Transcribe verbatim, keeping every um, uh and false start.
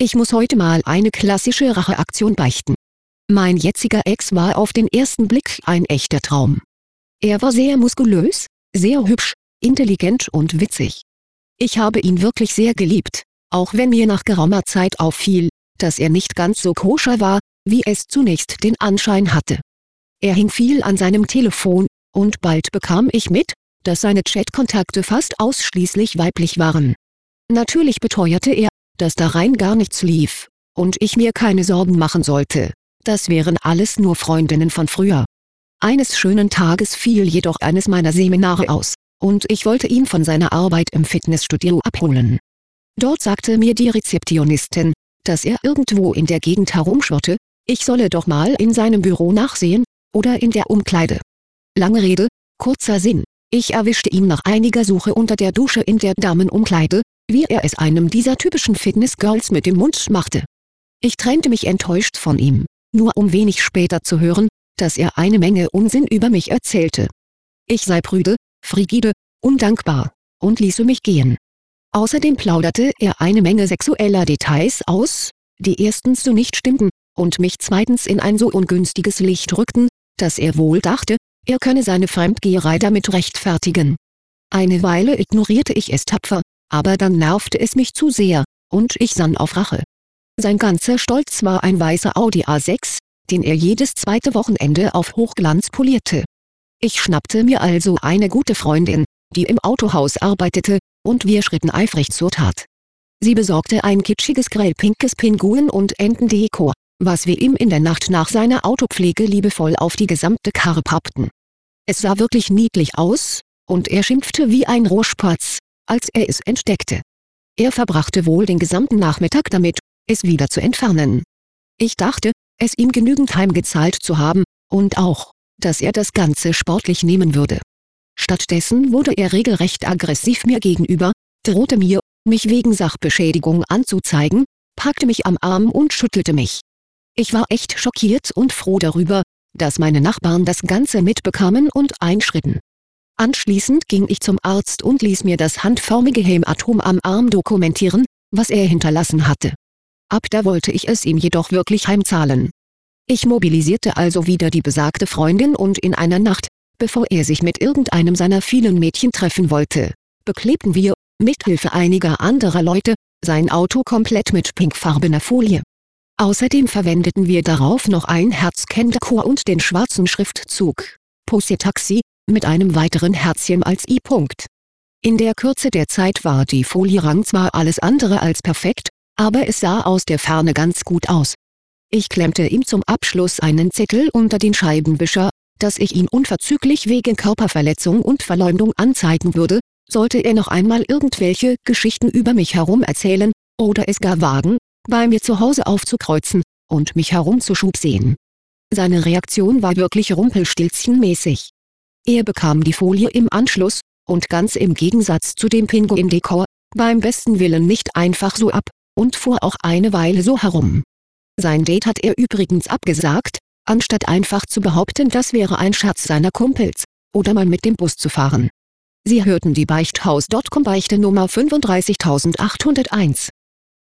Ich muss heute mal eine klassische Racheaktion beichten. Mein jetziger Ex war auf den ersten Blick ein echter Traum. Er war sehr muskulös, sehr hübsch, intelligent und witzig. Ich habe ihn wirklich sehr geliebt, auch wenn mir nach geraumer Zeit auffiel, dass er nicht ganz so koscher war, wie es zunächst den Anschein hatte. Er hing viel an seinem Telefon, und bald bekam ich mit, dass seine Chatkontakte fast ausschließlich weiblich waren. Natürlich beteuerte er, dass da rein gar nichts lief, und ich mir keine Sorgen machen sollte. Das wären alles nur Freundinnen von früher. Eines schönen Tages fiel jedoch eines meiner Seminare aus, und ich wollte ihn von seiner Arbeit im Fitnessstudio abholen. Dort sagte mir die Rezeptionistin, dass er irgendwo in der Gegend herumschwirrte, ich solle doch mal in seinem Büro nachsehen, oder in der Umkleide. Lange Rede, kurzer Sinn, ich erwischte ihn nach einiger Suche unter der Dusche in der Damenumkleide, wie er es einem dieser typischen Fitnessgirls mit dem Mund machte. Ich trennte mich enttäuscht von ihm, nur um wenig später zu hören, dass er eine Menge Unsinn über mich erzählte. Ich sei prüde, frigide, undankbar, und ließe mich gehen. Außerdem plauderte er eine Menge sexueller Details aus, die erstens so nicht stimmten, und mich zweitens in ein so ungünstiges Licht rückten, dass er wohl dachte, er könne seine Fremdgeherei damit rechtfertigen. Eine Weile ignorierte ich es tapfer, aber dann nervte es mich zu sehr, und ich sann auf Rache. Sein ganzer Stolz war ein weißer Audi A sechs, den er jedes zweite Wochenende auf Hochglanz polierte. Ich schnappte mir also eine gute Freundin, die im Autohaus arbeitete, und wir schritten eifrig zur Tat. Sie besorgte ein kitschiges grellpinkes Pinguin- und Entendekor, was wir ihm in der Nacht nach seiner Autopflege liebevoll auf die gesamte Karre pappten. Es sah wirklich niedlich aus, und er schimpfte wie ein Rohrspatz, als er es entdeckte. Er verbrachte wohl den gesamten Nachmittag damit, es wieder zu entfernen. Ich dachte, es ihm genügend heimgezahlt zu haben, und auch, dass er das Ganze sportlich nehmen würde. Stattdessen wurde er regelrecht aggressiv mir gegenüber, drohte mir, mich wegen Sachbeschädigung anzuzeigen, packte mich am Arm und schüttelte mich. Ich war echt schockiert und froh darüber, dass meine Nachbarn das Ganze mitbekamen und einschritten. Anschließend ging ich zum Arzt und ließ mir das handförmige Hämatom am Arm dokumentieren, was er hinterlassen hatte. Ab da wollte ich es ihm jedoch wirklich heimzahlen. Ich mobilisierte also wieder die besagte Freundin und in einer Nacht, bevor er sich mit irgendeinem seiner vielen Mädchen treffen wollte, beklebten wir, mithilfe einiger anderer Leute, sein Auto komplett mit pinkfarbener Folie. Außerdem verwendeten wir darauf noch ein Herzkennendekor und den schwarzen Schriftzug Pussy Taxi mit einem weiteren Herzchen als I-Punkt. In der Kürze der Zeit war die Folierang zwar alles andere als perfekt, aber es sah aus der Ferne ganz gut aus. Ich klemmte ihm zum Abschluss einen Zettel unter den Scheibenwischer, dass ich ihn unverzüglich wegen Körperverletzung und Verleumdung anzeigen würde, sollte er noch einmal irgendwelche Geschichten über mich herum erzählen, oder es gar wagen, bei mir zu Hause aufzukreuzen und mich herumzuschubsehen. Seine Reaktion war wirklich rumpelstilzchenmäßig. Er bekam die Folie im Anschluss, und ganz im Gegensatz zu dem Pinguin-Dekor, beim besten Willen nicht einfach so ab, und fuhr auch eine Weile so herum. Sein Date hat er übrigens abgesagt, anstatt einfach zu behaupten, das wäre ein Scherz seiner Kumpels, oder mal mit dem Bus zu fahren. Sie hörten die Beichthaus Punkt com Beichte Nummer fünfunddreißigtausendzweihunderteins.